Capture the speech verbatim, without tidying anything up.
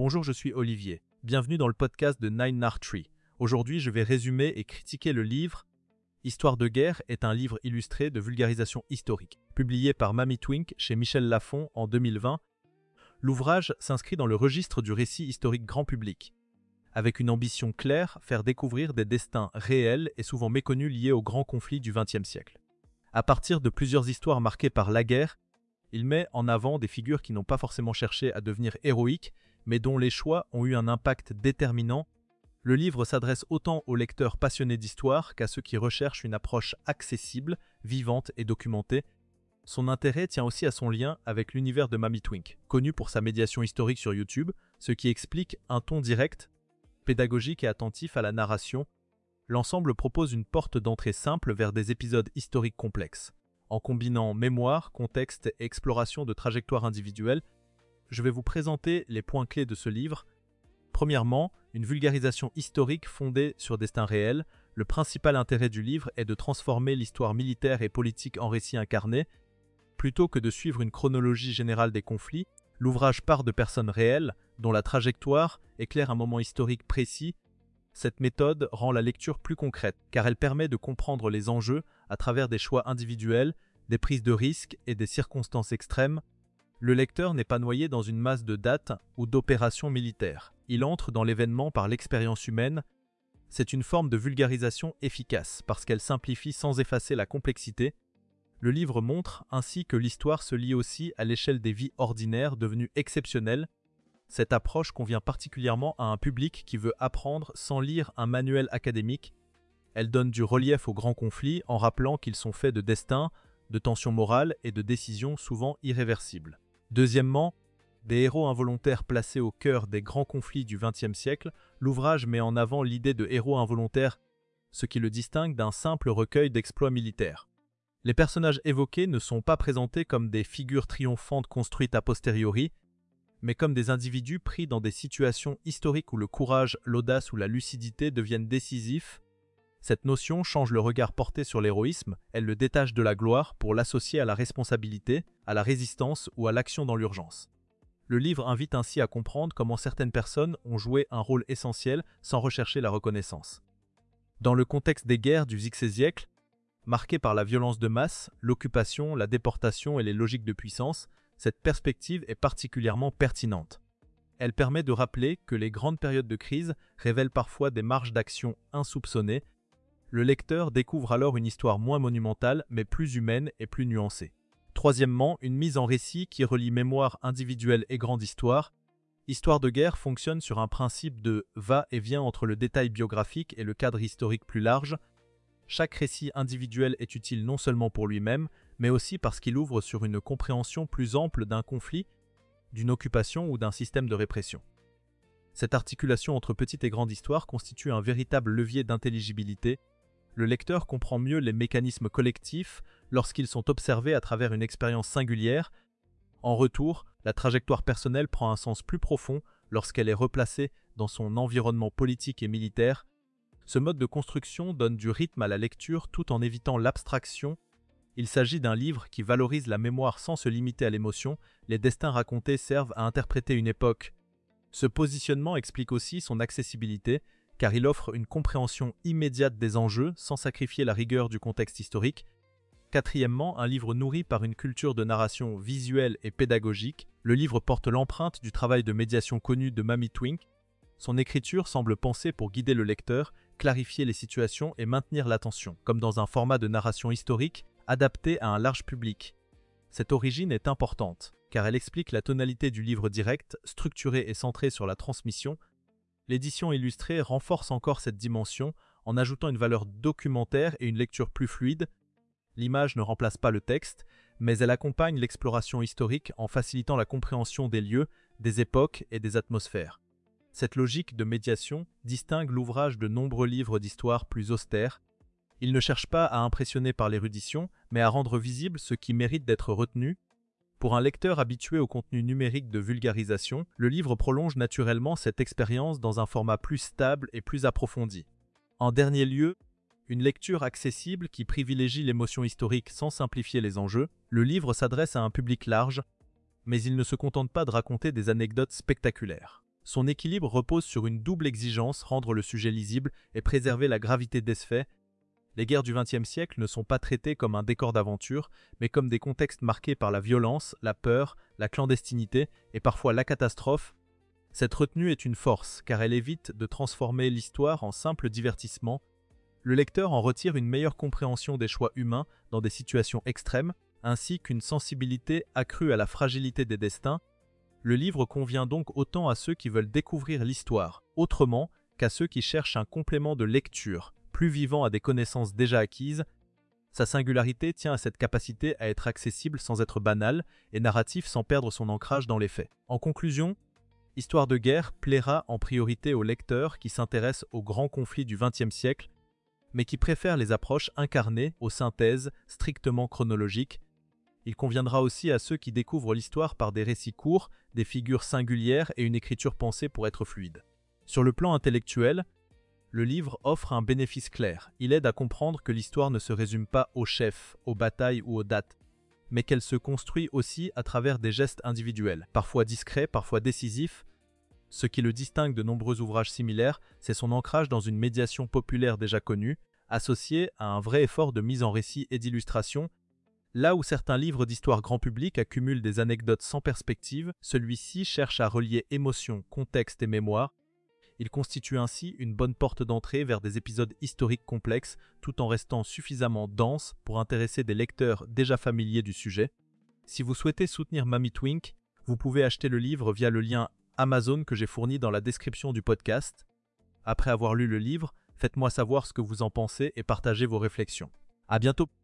Bonjour, je suis Olivier. Bienvenue dans le podcast de Nine Nar Tree. Aujourd'hui, je vais résumer et critiquer le livre Histoire de guerre est un livre illustré de vulgarisation historique, publié par Mamie Twink chez Michel Lafon en deux mille vingt. L'ouvrage s'inscrit dans le registre du récit historique grand public, avec une ambition claire, faire découvrir des destins réels et souvent méconnus liés aux grands conflits du vingtième siècle. À partir de plusieurs histoires marquées par la guerre, il met en avant des figures qui n'ont pas forcément cherché à devenir héroïques, mais dont les choix ont eu un impact déterminant. Le livre s'adresse autant aux lecteurs passionnés d'histoire qu'à ceux qui recherchent une approche accessible, vivante et documentée. Son intérêt tient aussi à son lien avec l'univers de Mamie Twink, connu pour sa médiation historique sur YouTube, ce qui explique un ton direct, pédagogique et attentif à la narration. L'ensemble propose une porte d'entrée simple vers des épisodes historiques complexes. En combinant mémoire, contexte et exploration de trajectoires individuelles, je vais vous présenter les points clés de ce livre. Premièrement, une vulgarisation historique fondée sur destins réels. Le principal intérêt du livre est de transformer l'histoire militaire et politique en récit incarné. Plutôt que de suivre une chronologie générale des conflits, l'ouvrage part de personnes réelles, dont la trajectoire éclaire un moment historique précis. Cette méthode rend la lecture plus concrète, car elle permet de comprendre les enjeux à travers des choix individuels, des prises de risques et des circonstances extrêmes. Le lecteur n'est pas noyé dans une masse de dates ou d'opérations militaires. Il entre dans l'événement par l'expérience humaine. C'est une forme de vulgarisation efficace, parce qu'elle simplifie sans effacer la complexité. Le livre montre ainsi que l'histoire se lie aussi à l'échelle des vies ordinaires devenues exceptionnelles. Cette approche convient particulièrement à un public qui veut apprendre sans lire un manuel académique. Elle donne du relief aux grands conflits en rappelant qu'ils sont faits de destin, de tensions morales et de décisions souvent irréversibles. Deuxièmement, des héros involontaires placés au cœur des grands conflits du vingtième siècle, l'ouvrage met en avant l'idée de héros involontaires, ce qui le distingue d'un simple recueil d'exploits militaires. Les personnages évoqués ne sont pas présentés comme des figures triomphantes construites a posteriori, mais comme des individus pris dans des situations historiques où le courage, l'audace ou la lucidité deviennent décisifs. Cette notion change le regard porté sur l'héroïsme, elle le détache de la gloire pour l'associer à la responsabilité, à la résistance ou à l'action dans l'urgence. Le livre invite ainsi à comprendre comment certaines personnes ont joué un rôle essentiel sans rechercher la reconnaissance. Dans le contexte des guerres du siècle, marquées par la violence de masse, l'occupation, la déportation et les logiques de puissance, cette perspective est particulièrement pertinente. Elle permet de rappeler que les grandes périodes de crise révèlent parfois des marges d'action insoupçonnées. Le lecteur découvre alors une histoire moins monumentale, mais plus humaine et plus nuancée. Troisièmement, une mise en récit qui relie mémoire individuelle et grande histoire. Histoire de guerre fonctionne sur un principe de va-et-vient entre le détail biographique et le cadre historique plus large. Chaque récit individuel est utile non seulement pour lui-même, mais aussi parce qu'il ouvre sur une compréhension plus ample d'un conflit, d'une occupation ou d'un système de répression. Cette articulation entre petite et grande histoire constitue un véritable levier d'intelligibilité. Le lecteur comprend mieux les mécanismes collectifs lorsqu'ils sont observés à travers une expérience singulière. En retour, la trajectoire personnelle prend un sens plus profond lorsqu'elle est replacée dans son environnement politique et militaire. Ce mode de construction donne du rythme à la lecture tout en évitant l'abstraction. Il s'agit d'un livre qui valorise la mémoire sans se limiter à l'émotion. Les destins racontés servent à interpréter une époque. Ce positionnement explique aussi son accessibilité, car il offre une compréhension immédiate des enjeux sans sacrifier la rigueur du contexte historique. Quatrièmement, un livre nourri par une culture de narration visuelle et pédagogique. Le livre porte l'empreinte du travail de médiation connu de Mamie Twink. Son écriture semble pensée pour guider le lecteur, clarifier les situations et maintenir l'attention, comme dans un format de narration historique adapté à un large public. Cette origine est importante, car elle explique la tonalité du livre direct, structuré et centré sur la transmission. L'édition illustrée renforce encore cette dimension en ajoutant une valeur documentaire et une lecture plus fluide. L'image ne remplace pas le texte, mais elle accompagne l'exploration historique en facilitant la compréhension des lieux, des époques et des atmosphères. Cette logique de médiation distingue l'ouvrage de nombreux livres d'histoire plus austères. Il ne cherche pas à impressionner par l'érudition, mais à rendre visible ce qui mérite d'être retenu. Pour un lecteur habitué au contenu numérique de vulgarisation, le livre prolonge naturellement cette expérience dans un format plus stable et plus approfondi. En dernier lieu, une lecture accessible qui privilégie l'émotion historique sans simplifier les enjeux. Le livre s'adresse à un public large, mais il ne se contente pas de raconter des anecdotes spectaculaires. Son équilibre repose sur une double exigence, rendre le sujet lisible et préserver la gravité des faits. Les guerres du vingtième siècle ne sont pas traitées comme un décor d'aventure, mais comme des contextes marqués par la violence, la peur, la clandestinité et parfois la catastrophe. Cette retenue est une force, car elle évite de transformer l'histoire en simple divertissement. Le lecteur en retire une meilleure compréhension des choix humains dans des situations extrêmes, ainsi qu'une sensibilité accrue à la fragilité des destins. Le livre convient donc autant à ceux qui veulent découvrir l'histoire autrement qu'à ceux qui cherchent un complément de lecture, plus vivant à des connaissances déjà acquises. Sa singularité tient à cette capacité à être accessible sans être banal et narratif sans perdre son ancrage dans les faits. En conclusion, Histoire de guerre plaira en priorité aux lecteurs qui s'intéressent aux grands conflits du vingtième siècle, mais qui préfèrent les approches incarnées aux synthèses strictement chronologiques. Il conviendra aussi à ceux qui découvrent l'histoire par des récits courts, des figures singulières et une écriture pensée pour être fluide. Sur le plan intellectuel, le livre offre un bénéfice clair. Il aide à comprendre que l'histoire ne se résume pas aux chefs, aux batailles ou aux dates, mais qu'elle se construit aussi à travers des gestes individuels, parfois discrets, parfois décisifs. Ce qui le distingue de nombreux ouvrages similaires, c'est son ancrage dans une médiation populaire déjà connue, associée à un vrai effort de mise en récit et d'illustration. Là où certains livres d'histoire grand public accumulent des anecdotes sans perspective, celui-ci cherche à relier émotion, contexte et mémoire. Il constitue ainsi une bonne porte d'entrée vers des épisodes historiques complexes, tout en restant suffisamment dense pour intéresser des lecteurs déjà familiers du sujet. Si vous souhaitez soutenir Mamitwink, vous pouvez acheter le livre via le lien Amazon que j'ai fourni dans la description du podcast. Après avoir lu le livre, faites-moi savoir ce que vous en pensez et partagez vos réflexions. À bientôt!